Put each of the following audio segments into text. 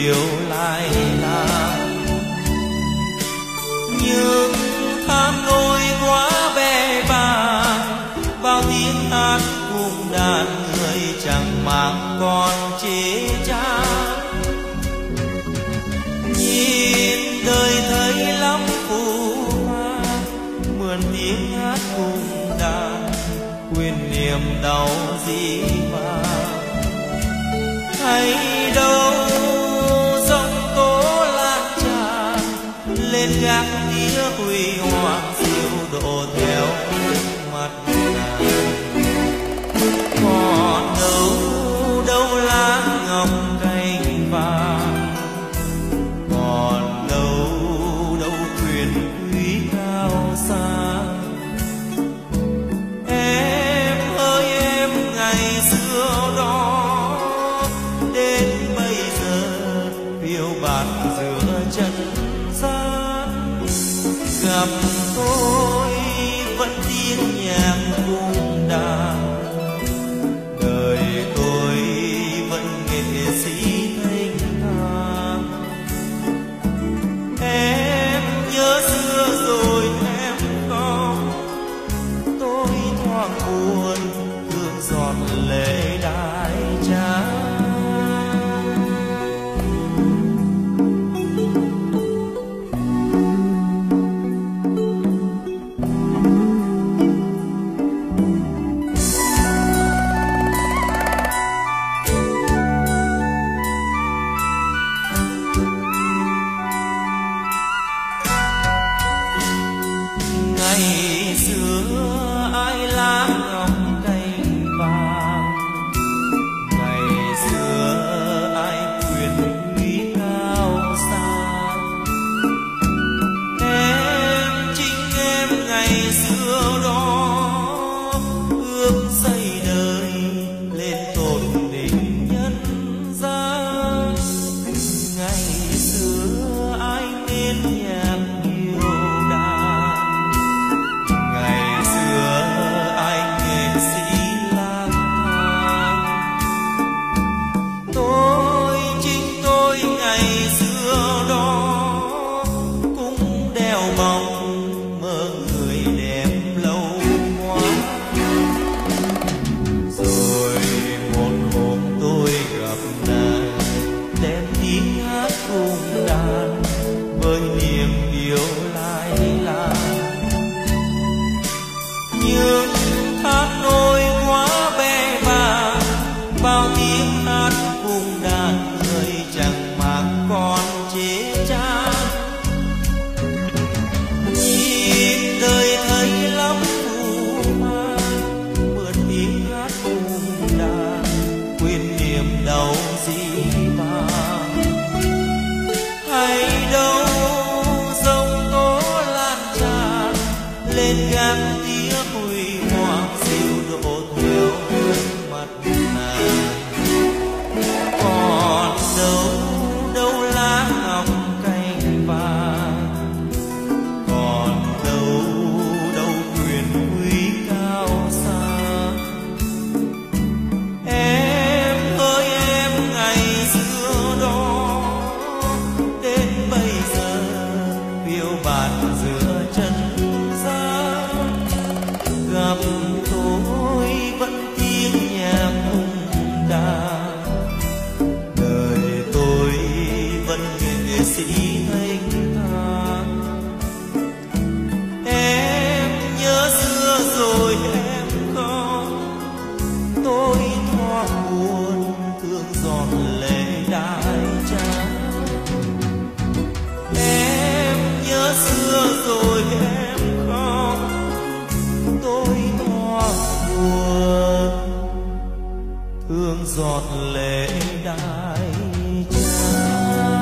yêu lại là những tháng nỗi quá bè bàng, bao tiếng hát cùng đàn người chẳng mang con chế chán. Nhìn đời thấy lắm phù mang, mượn tiếng hát cùng đàn quên niềm đau dĩ vãng. Hay đâu giông tố lan tràn lên gác tía huy hoàng diệu độ theo mặt nàng. Còn đâu lá ngọc cành vàng, còn đâu quyền quý cao xa. Em ơi em ngày xưa đó đến bây giờ phiêu bạt giữa chân gian. Gặp tôi vẫn tiếng nhạc cung đàn, đời tôi vẫn nghệ sĩ thanh thang. Em nhớ xưa rồi em không, tôi thoáng buồn thương giọt lệ đai trắng. Ngày xưa ai lá ngọc cành vàng, ngày xưa ai quyền quý cao sang. Em chính em ngày xưa đó ước xây đời lên tột đỉnh nhân gian. Ngày xưa ai nên nhạc yêu đàn, ngày xưa ai nghệ sĩ lang thang. Tôi chính tôi ngày xưa đó cũng đeo bóng mơ người đẹp lâu quá. Rồi một hôm tôi gặp nàng, đem tiếng hát cùng đàn với niềm yêu lại là những tháng nỗi quá bè bàng, bao tiếng hát cùng đàn người chẳng mang con chế chán. Nhìn đời thấy lắm phù mang, mượn tiếng hát cùng đàn quên niềm đau dĩ vãng. Hay đâu giông tố lan tràn lên gác tía huy hoàng diệu độ theo mặt nàng. Còn đâu lá ngọc cành vàng, còn đâu quyền quý cao xa. Em ơi em ngày xưa đó đến bây giờ phiêu bạt giữa chân gian. Gặp tôi vẫn tiếng nhạc cung đàn, đời tôi vẫn nghệ sĩ thanh thang. Em nhớ xưa rồi em không, tôi thoáng buồn thương giọt lệ đai trắng. Em nhớ xưa rồi em không, tôi thoáng buồn thương giọt lệ đai trắng.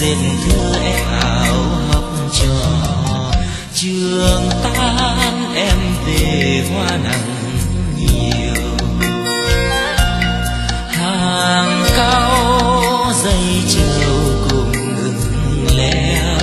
dệt thơ em áo học trò. Trường tan em về hoa nắng nhiều, hàng cao dây trầu cùng ngừng leo.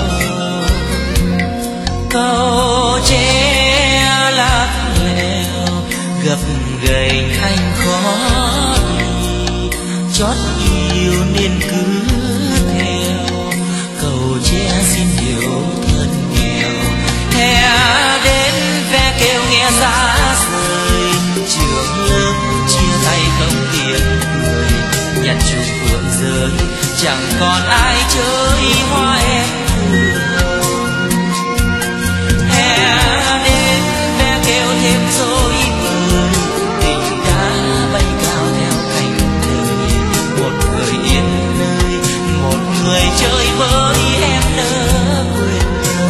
Cầu tre lắc leo gập ghềnh anh khó đi, chót yêu nên cứ theo. Cầu tre xin hiểu thân nghèo, hè đến ve kêu nghe giá rời. Trường lớp chia tay không tiếng cười, nhặt chung phượng rơi chẳng còn ai chơi hoa em thương. Hè đến ve kêu thêm dối bời, tình đã bay cao theo cánh đời. Một người yên nơi, một người chơi với em nỡ quên.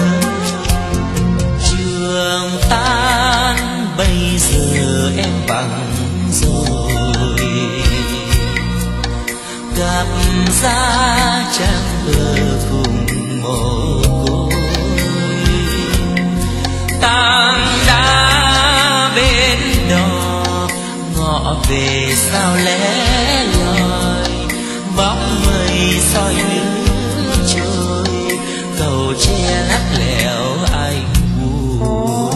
Trường tan bây giờ em bằng rồi, gặp giá trang bờ cùng mồ côi. Tảng đá bên đò ngọ về sao lẻ loi, bóng mây soi nước trôi. Cầu tre lắc lẻo anh buồn.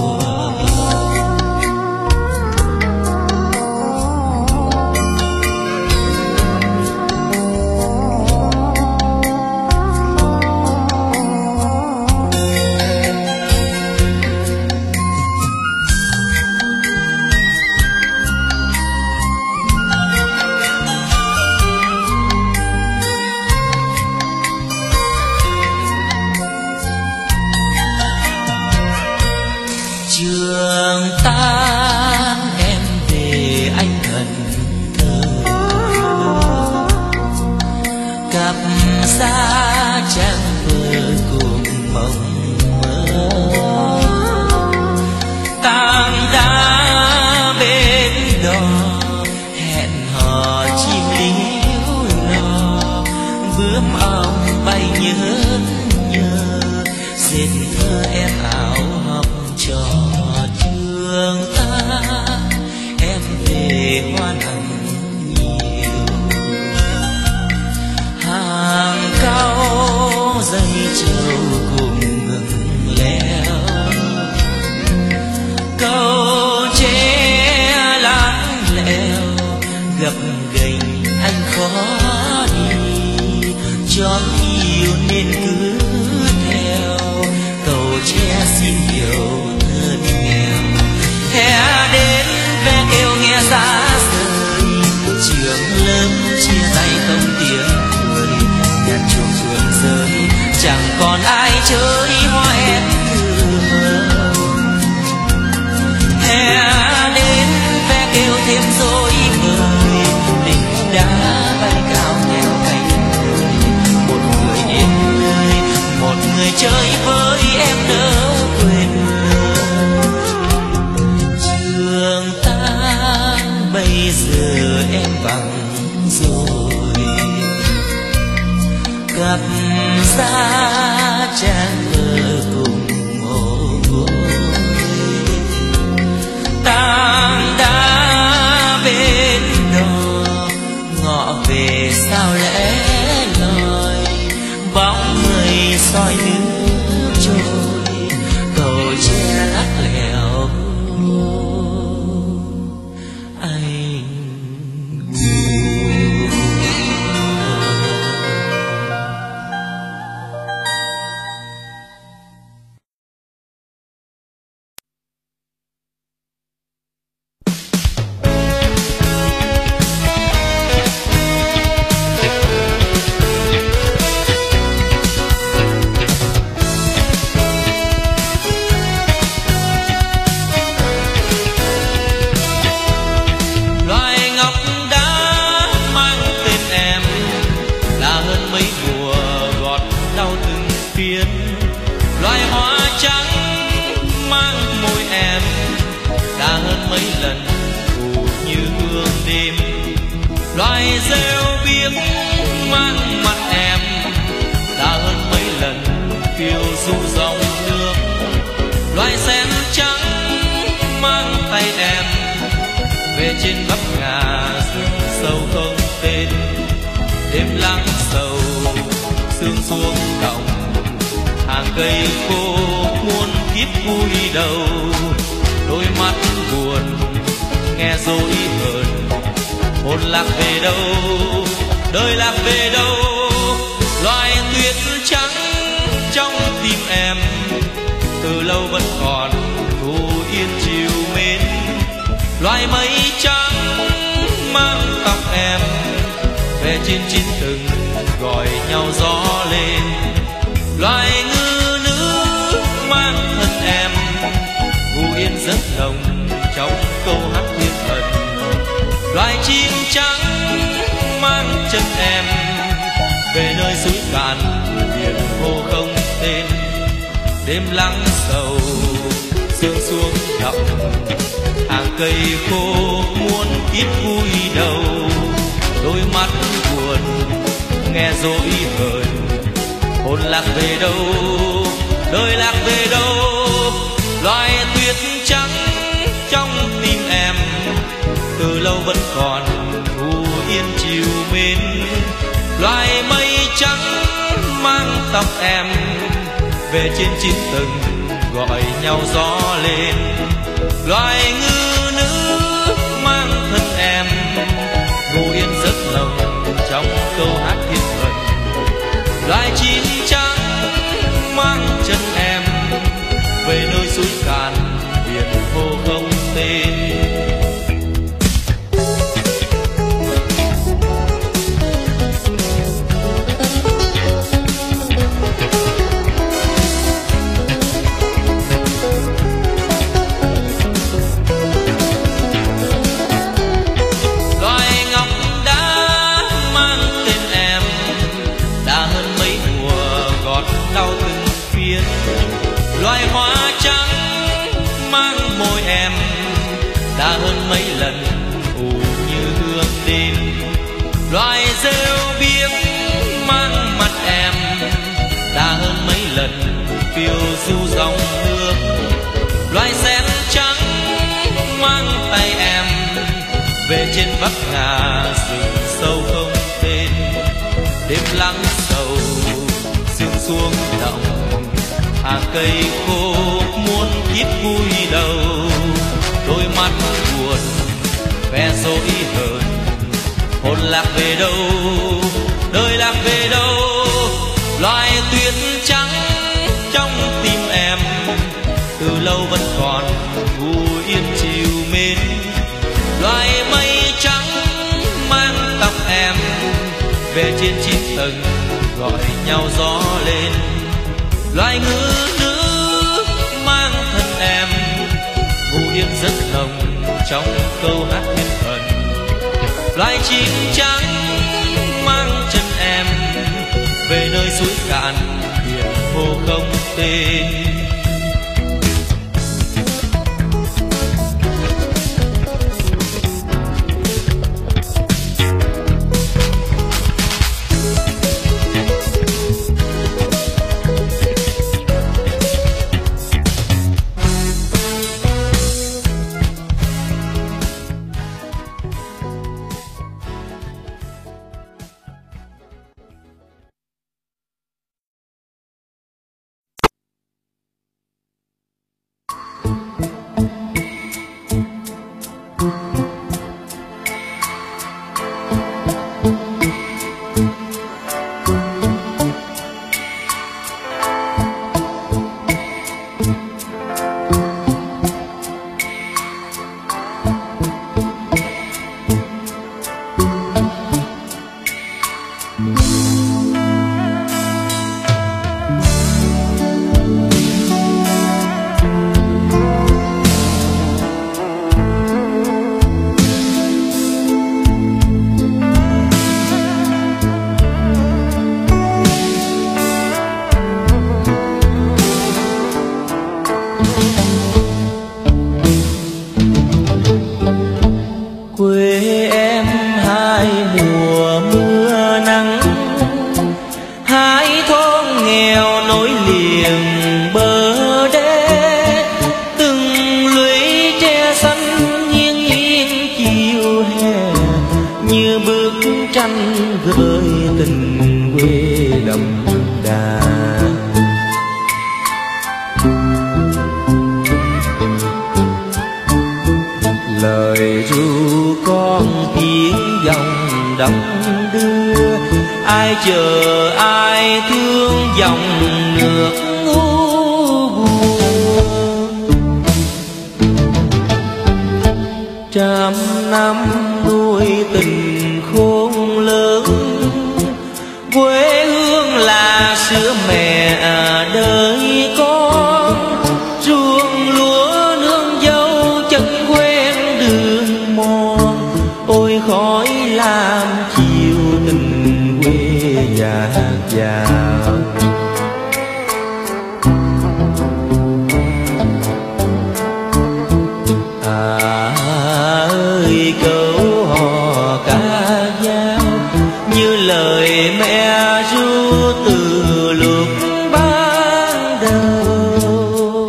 Trường tan em về anh thần thơ, cặp giá trang bờ cùng mộng mơ. Tảng đá bên đò hẹn hò chim líu lo, bướm ong bay nhớ nhớ. Dệt thơ em áo học trò. Trường ta em về hoa nắng nhiều, hàng cao dây trầu cùng ngừng leo. Cầu tre lắng lẽo gập ghềnh anh khó đi, chót yêu nên cứ theo. Cầu tre xin hiểu thân nghèo, hè đến ve kêu nghe giá rời. Trường lớp chia tay không tiếng cười, nhặt chuông phượng rơi chẳng còn ai chơi hoa em thương. Hè đến ve kêu thêm dối bời, tình đã bay cao theo cánh đời. Một người yên nơi, một người chơi với em đỡ quên. Trường tan bây giờ em bằng rồi, gặp giá trang bờ cùng mồ côi. Tảng đá bên đò ngọ về sao lẻ loi, bóng mây soi nước trôi. Cầu tre lắc lẻo anh buồn. du dòng nước. Loài sen trắng mang tay em về trên vấp ngả rừng sâu không tên. Đêm lắng sầu sương xuống đồng, hàng cây khô muôn kiếp vui đầu. Đôi mắt buồn nghe dối hờn, hồn lạc về đâu, đời lạc về đâu. Loài tuyết trắng trong tim em từ lâu vẫn còn thu yên chiều mến. Loài mây trắng mang tóc em về trên chín từng gọi nhau gió lên. Loài ngư nữ mang thân em ngủ yên giấc nồng trong câu hát thiên thần. Loài chim trắng mang chân em về nơi suối cạn biển hồ không tên. Đêm lắng sầu sương xuống đậm, hàng cây khô muôn kiếp vui đầu. Đôi mắt buồn nghe dối hờn, hồn lạc về đâu, đời lạc về đâu. Loài tuyết trắng trong tim em từ lâu vẫn còn thu yên chiều mến. Loài mây trắng mang tóc em về trên chín tầng gọi nhau gió lên. Loài ngư nữ mang thân em ngủ yên giấc nồng trong câu hát thiên thần. Loài chim trắng mang chân em về nơi suối cạn biển hồ không tên. Loài hoa trắng mang môi em đã hơn mấy lần ủ như hương đêm. Loài rêu biếc mang mặt em đã hơn mấy lần phiêu du dòng nước. Loài sen trắng mang tay em về trên vấp ngả rừng sâu không tên. Đêm lắng sầu sương xuống đồng, hàng cây khô muôn kiếp vui đầu. Đôi mắt buồn ve dối hờn, hồn lạc về đâu, đời lạc về đâu. Loài tuyết trắng trong tim em từ lâu vẫn còn ngủ yên chiều mến. Loài mây trắng mang tóc em về trên chín tầng gọi nhau gió lên. Loài ngư nữ mang thân em ngủ yên giấc nồng trong câu hát thiên thần. Loài chim trắng mang chân em về nơi suối cạn biển hồ không tên. chờ ai thương dòng nước buồn. Trăm năm nuôi tình khôn lớn, quê hương là sữa mẹ đời con. Ruộng lúa nương dâu chân quen đường mòn, ôi khói lam chiều tình quê dạt dào. Ơi câu hò ca dao như lời mẹ ru từ lúc ban đầu.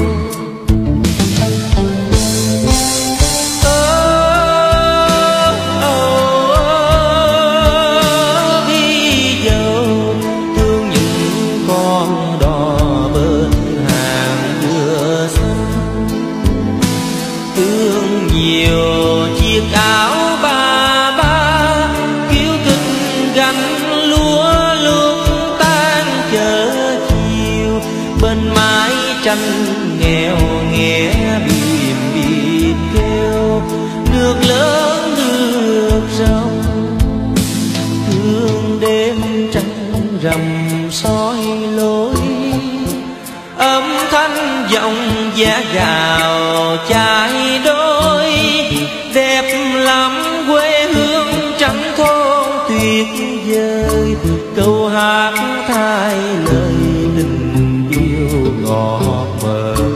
Đi dâu thương những con đò bên hàng dừa xanh, thương nhiều chiếc áo ba ba kiêu kích gánh lúa lúc tan chợ chiều. Bên mái tranh nghèo nghe bìm bìm kêu, nước lớn nước rộng thương đêm trăng rằm soi lối. Âm thanh giọng giá gào chai đôi, đẹp lắm quê hương trắng thôn tuyệt vời. Câu hát thay lời tình yêu ngọt mời.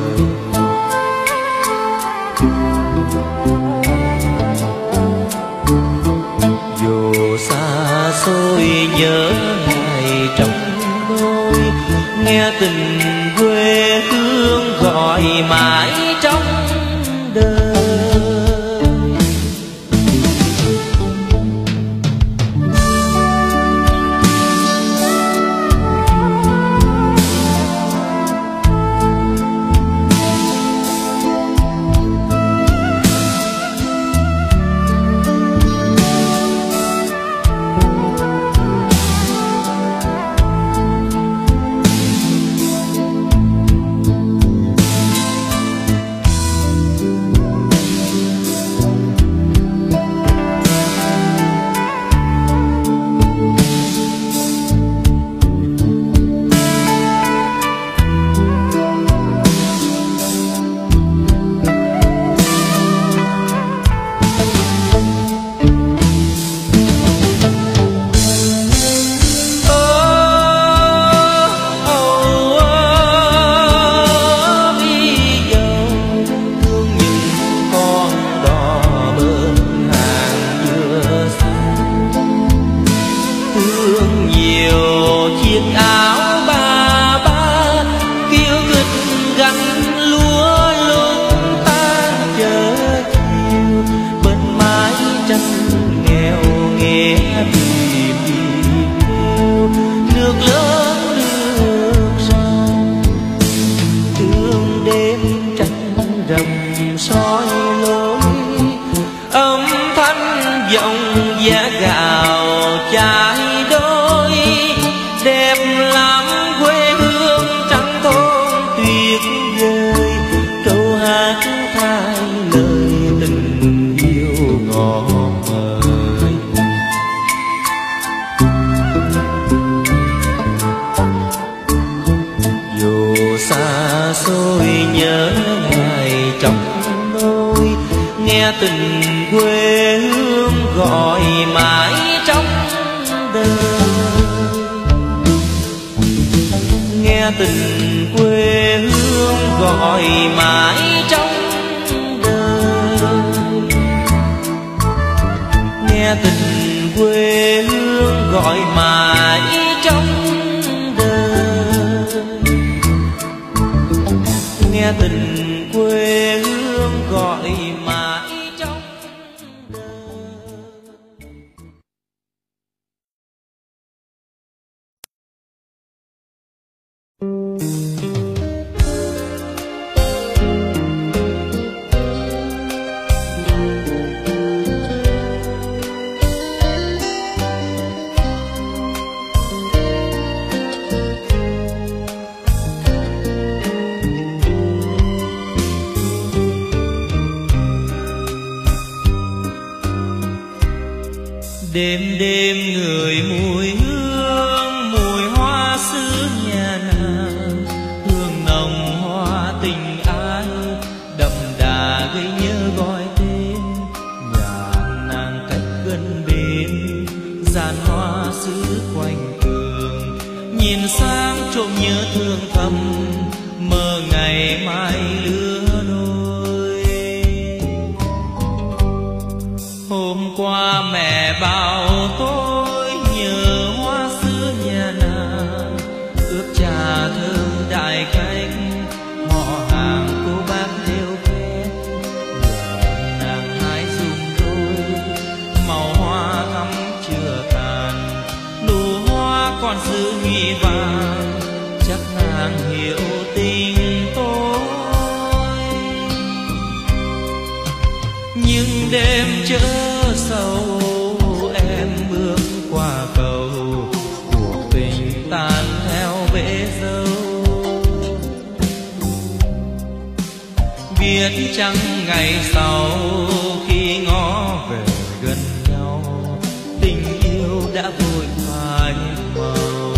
Dù xa xôi nhớ ngày trong đôi, nghe tình quê hương gọi mãi trong đời. Soi lối âm thanh giọng giá gào chai đôi, đẹp lắm quê hương trắng thôn tuyệt vời. Câu hát thay lời tình yêu ngọt ngời. Dù xa xôi nhớ ngày trong đôi, nghe tình quê hương gọi mãi trong đời. Nghe tình quê hương gọi mãi trong đời. Nghe tình quê hương gọi mãi trong đời. Nghe tình quê hương gọi mãi trong đời. Đêm đêm người mùi hương, mùi hoa xứ nhà nàng, hương nồng hoa tình ái đậm đà gây nhớ gọi tên. Nhà nàng cách gần bên, giàn hoa xứ quanh tường, nhìn sang trộm nhớ thương thầm, mơ ngày mai lứa đôi. Hôm qua mẹ bảo tôi nhớ hoa xưa nhà nàng, ướp trà thơm đại khách, họ hàng cô bác đều phép. Nhờ nàng hái dùm đôi, màu hoa thắm chưa tàn, nụ hoa còn giữ nghi vàng, chắc nàng hiểu tình tôi. Nhưng đêm chớ sầu, em bước qua cầu, cuộc tình tan theo bể dâu. Biết chăng ngày sau khi ngó về gần nhau, tình yêu đã vội phai màu.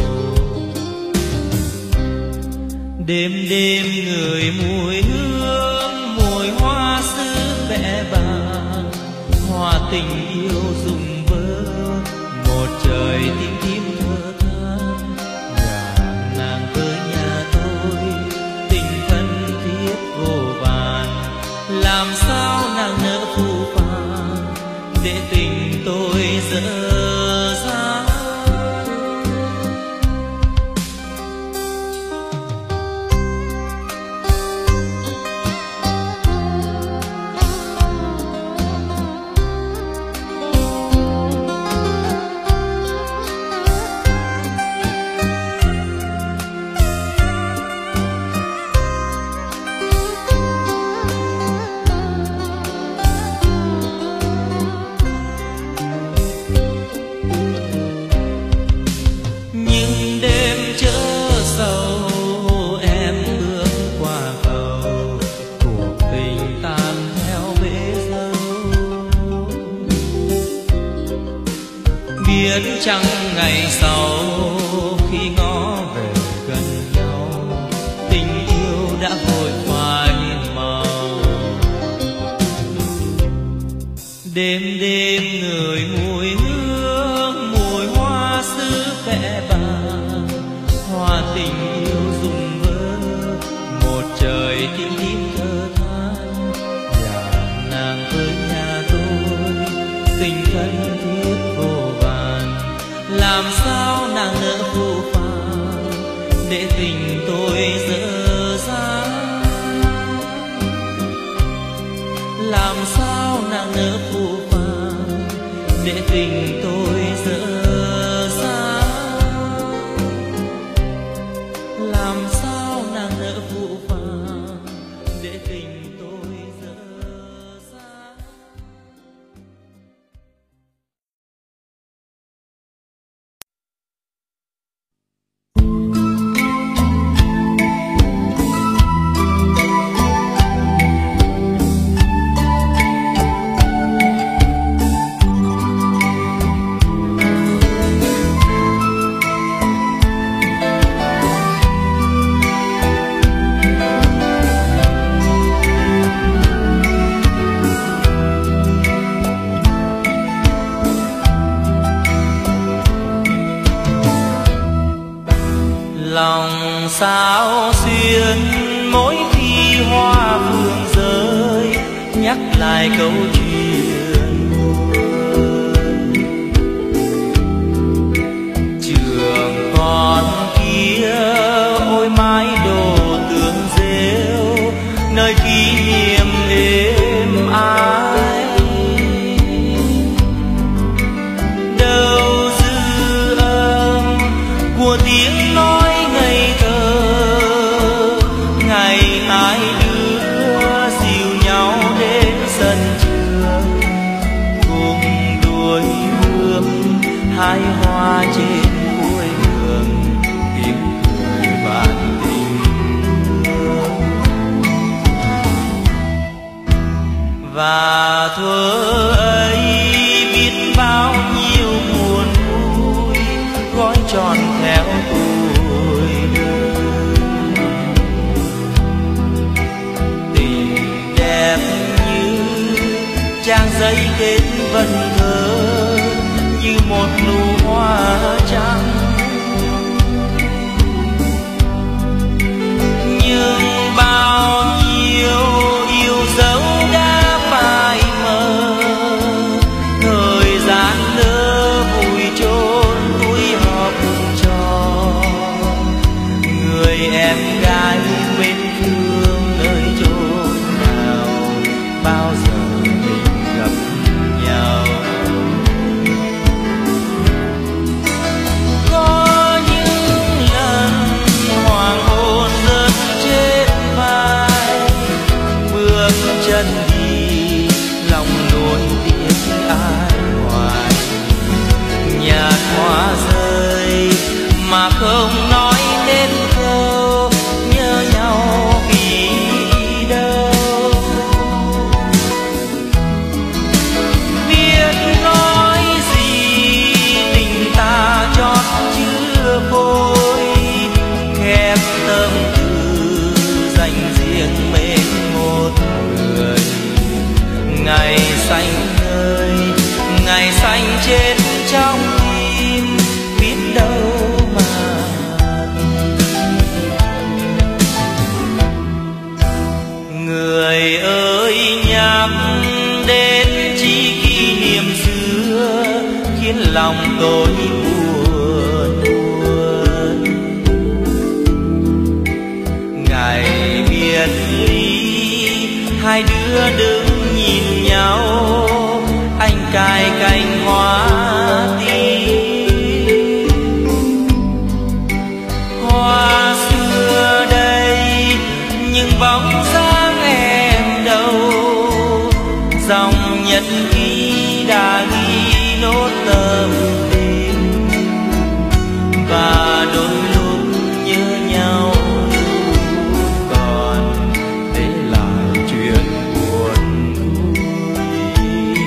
Đêm đêm người mùi hương, mùi hoa xứ vẽ vàng, hoa tình yêu rụng vỡ, một trời tím tím thơ than. Nhà nàng với nhà tôi, tình thân thiết vô vàn, làm sao nàng nỡ phũ phàng để tình tôi dở dang. Biết chăng ngày sau khi ngó về gần nhau, tình yêu đã vội phai màu. Đêm đêm người mùi hương, mùi hoa xứ vẽ vàng, hoa tình yêu rụng vỡ, một trời tím tím thơ than. Nhà nàng với nhà tôi, tình thân thiết vô vàn, làm sao nàng nỡ phũ phàng để tình tôi dở dang. Làm sao nàng nỡ phũ phàng để tình tôi dở dang. Làm sao nàng nỡ phũ phàng để tình tôi dở dang. Lòng sao xuyên mỗi khi hoa phương rơi, nhắc lại câu chuyện trường con kia. Ôi mái đồ tường rêu, nơi kỷ niệm êm ái. Đâu dư âm của tiếng nói ngây thơ, ngày hai đứa dìu nhau đến sân trường, cùng đuổi hương hai hoa trên cuối đường, tiếng cười vạn tình thương. Và thuở ấy biết bao nhiêu tuổi đời. Tình đẹp như trang giấy kết vần thơ, như một nụ hoa trắng. Nhưng bao nhiêu yêu dấu đã phai mờ, thời gian lỡ vùi chôn túi họp trò. Người em gái bên thương nơi chốn nào, bao giờ mình gặp nhau. Có những lần hoàng hôn rớt trên vai, bước chân đi lòng nuối tiếc ai ngoài. Nhạt hoa rơi mà không nói nên câu, nhớ nhau vì đâu. Biết nói gì tình ta chót chưa vội, khép tâm tư dành riêng mình một người. Ngày xanh ơi, ngày xanh trên trong tim, biết đâu mà người ơi nhắc đến chỉ kỷ niệm xưa, khiến lòng tôi buồn buồn. Ngày biệt ly hai đứa đứng nhìn nhau, anh cài cành hoa tím. Hoa xưa đây nhưng bóng dáng em đâu, dòng nhật ký đã ghi nốt tâm tình. Và đôi lúc nhớ nhau còn để lại chuyện buồn vui.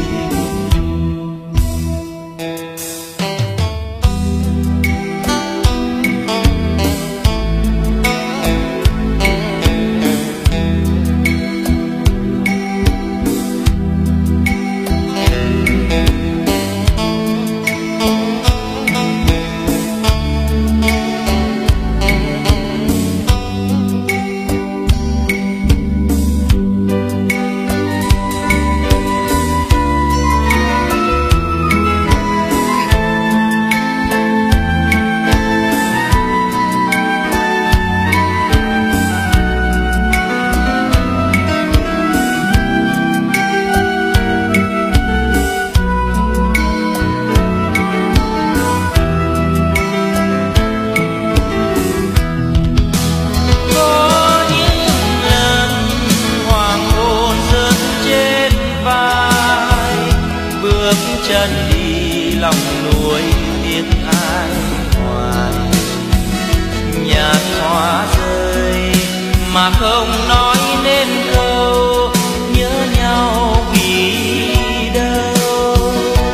Chân đi lòng nuối tiếc ai ngoài. Nhạt hoa rơi mà không nói nên câu, nhớ nhau vì đâu.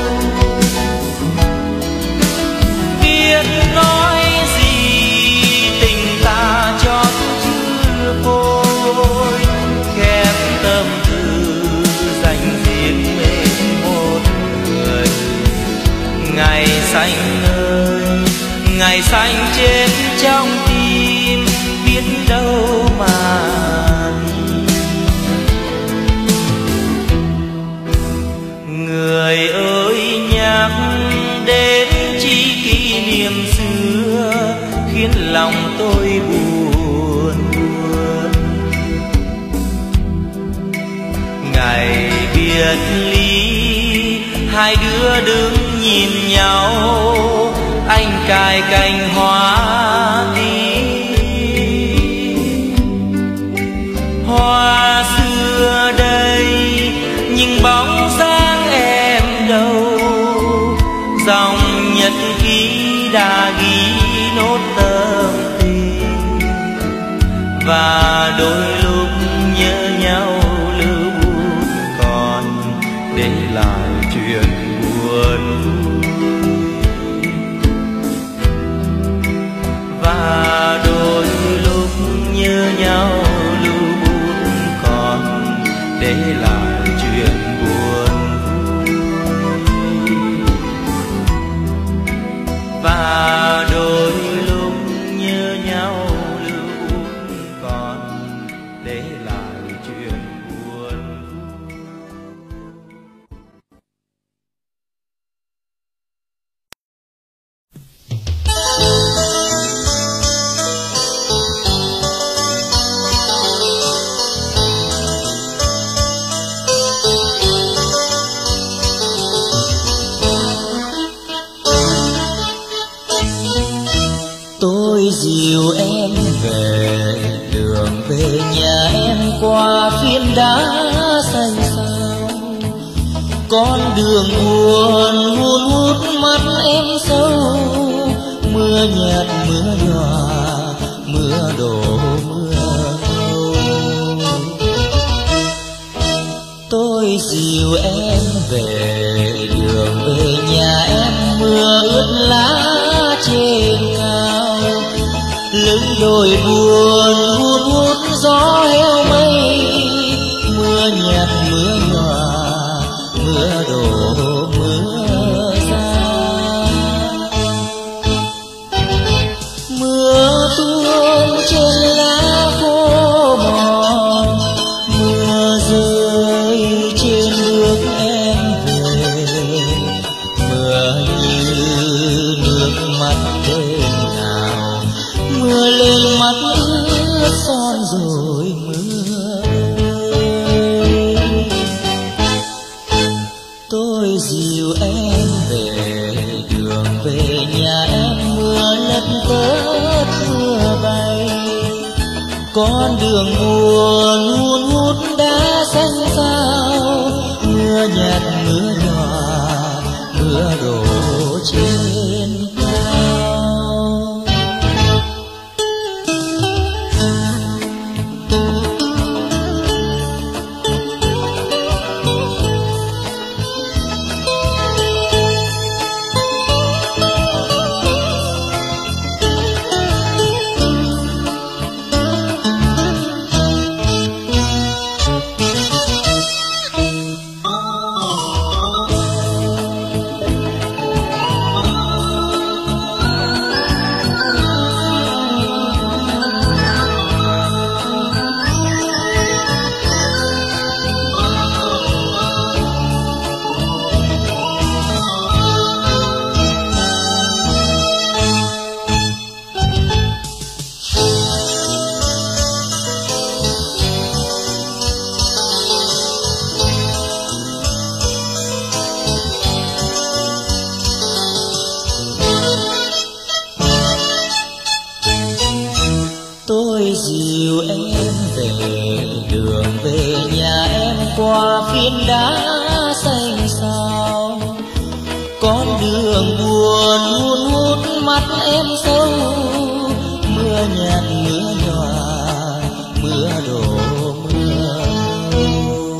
Biết nói gì tình ta chót chưa vội, khép tâm tư dành riêng mình một người. Ngày xanh ơi, ngày xanh trên trong tim, biết đâu mà người ơi nhắc đến chỉ kỷ niệm xưa, khiến lòng tôi buồn buồn. Ngày biệt ly hai đứa đứng nhìn nhau, anh cài cành hoa tím. Hoa xưa đây nhưng bóng dáng em đâu, dòng nhật ký đã ghi nốt tâm tình. Và đôi lúc nhớ nhau lưu bút còn để lại chuyện buồn. Tôi dìu em về đường về nhà em qua phiến đá xanh xao, con đường buồn hun hút mắt em sâu, mưa nhạt mưa nhòa mưa đổ mưa thâu. Tôi dìu em về đường về nhà em, mưa ướt lá trên cao, lưng đồi buồn hun hút gió heo mây, mưa nhạt mưa nhòa mưa đổ mưa ra. Mưa tuôn trên lá khô mòn, mưa rơi trên bước em về, mưa như nước mắt đêm nào, mưa lên mắt ướt son rồi mưa rơi. Tôi dìu em về đường về nhà em, mưa lất phất mưa bay, con đường buồn hun hút đá xanh xao, mưa nhạt mưa nhòa mưa đổ trên cao. Tôi dìu em về đường về nhà em qua phiến đá xanh xao, con đường buồn hun hút mắt em sâu, mưa nhạt mưa nhòa mưa đổ mưa thâu.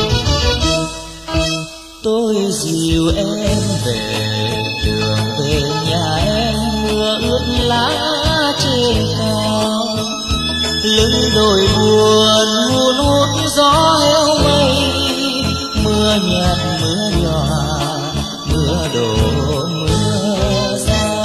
Tôi dìu em về đường về nhà em, mưa ướt lá trên cao, lưng đồi buồn hun hút gió heo mây, mưa nhạt mưa nhòa mưa đổ mưa ra.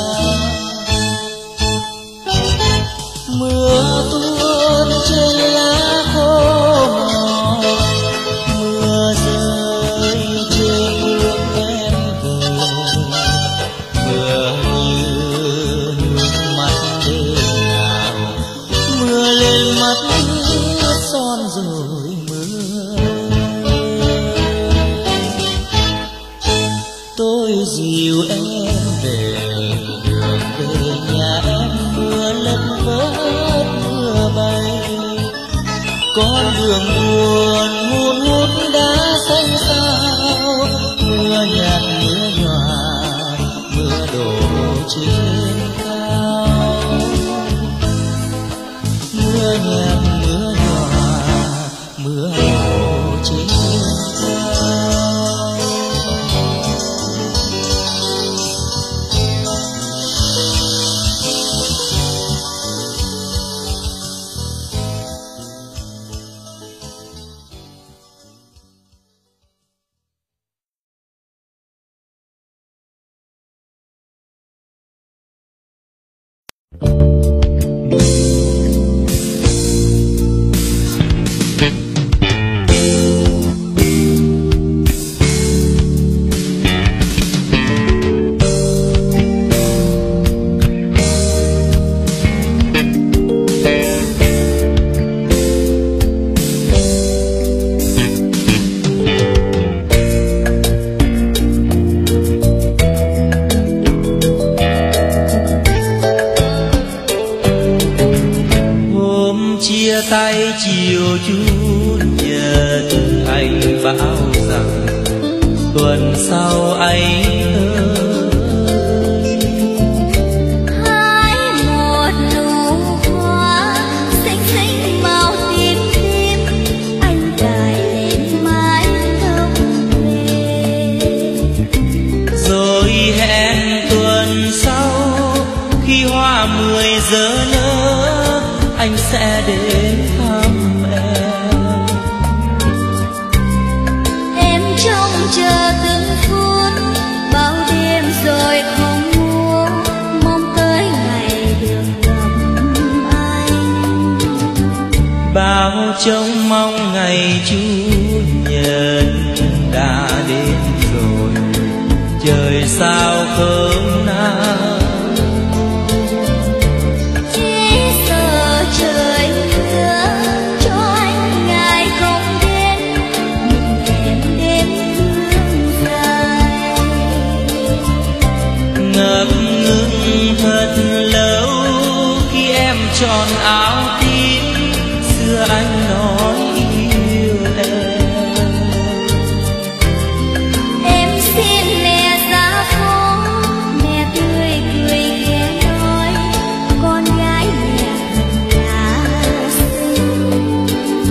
Mưa tuôn trên lá khô mòn, mưa rơi trên bước em về, mưa như nước mắt đêm nào, mưa lên mắt ướt son rồi mưa. Tôi dìu em về đường về nhà em, mưa lất phất mưa bay, con đường buồn hun hút đá xanh xao, mưa nhạt mưa nhòa mưa đổ trên cao, mưa nhạt mưa nhòa mưa đổ trên cao. chiều Chủ nhật anh bảo rằng tuần sau anh hái một nụ hoa xinh xinh màu tím tím, anh cài lên mái tóc về. Rồi hẹn tuần sau khi hoa 10 giờ nở, anh sẽ đến thăm em. Em trông chờ từng phút bao đêm rồi không ngủ, mong tới ngày được gặp anh. Bao trông mong ngày Chủ nhật đã đến rồi, trời sao không nắng. Chỉ sợ trời mưa cho anh ngày không đến, một đêm thương dài. Ngập ngừng thật lâu khi em chọn áo tím, xưa anh nói yêu em. Em xin mẹ ra phố, mẹ tươi cười khẽ nói, con gái mẹ thật là xinh.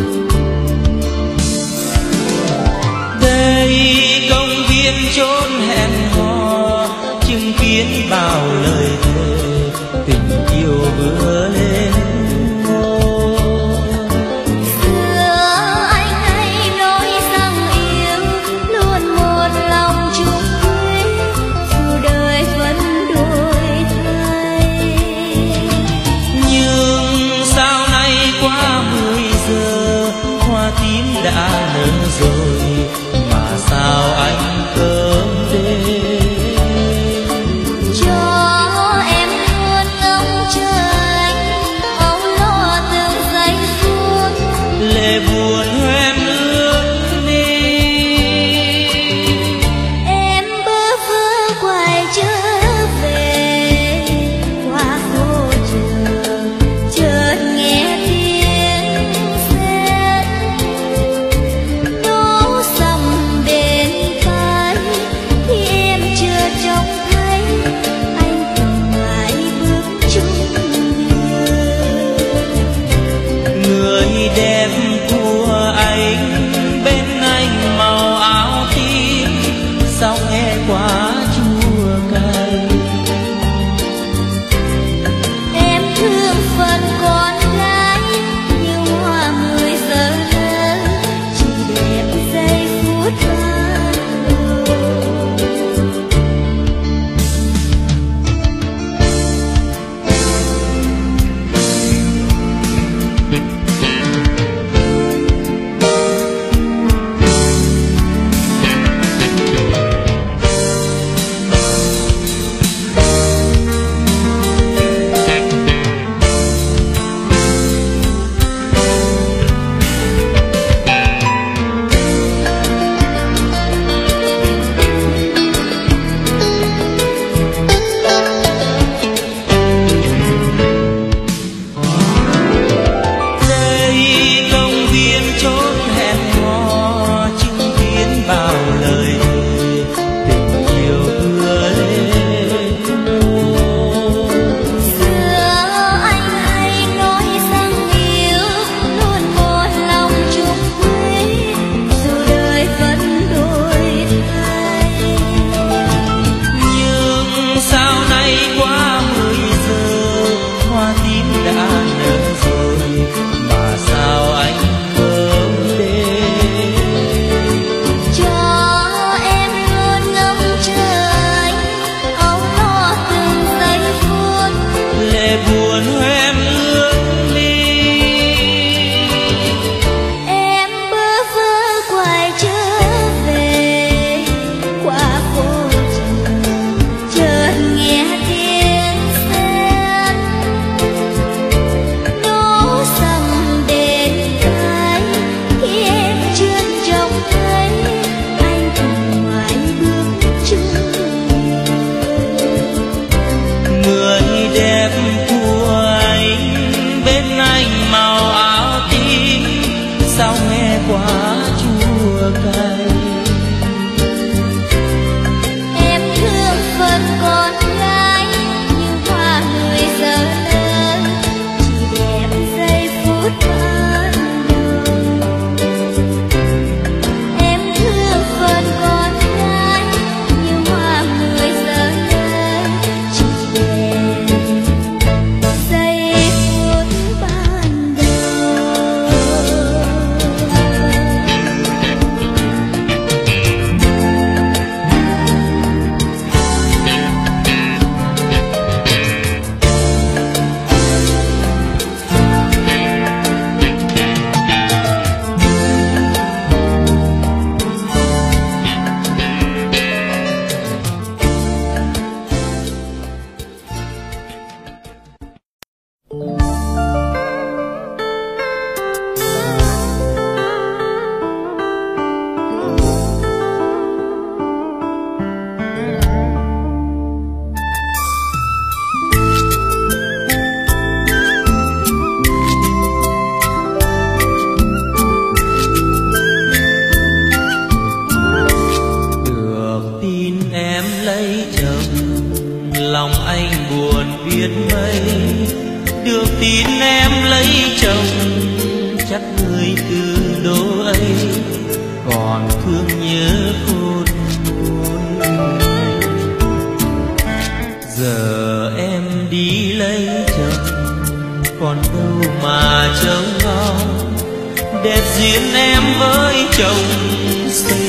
Đây công viên chốn hẹn hò, chứng kiến bao lời thề tình yêu vừa lên ngôi. Xưa anh hay nói rằng yêu luôn một lòng chung quy, dù đời vẫn đổi thay. Nhưng sao nay qua 10 giờ hoa tím đã nở rồi, mà sao anh không đến? Cho em luôn ngóng chờ anh, âu lo từng giây phút. Lệ buồn hoen ướt đi. Em bơ vơ quay trở về qua phố trường, chợt nghe tiếng sét. chồng, lòng anh buồn biết mấy. Được tin em lấy chồng, chắc người từ đô ấy còn thương nhớ khôn nguôi. Giờ em đi lấy chồng, còn đâu mà trông ngóng. Đẹp duyên em với chồng xây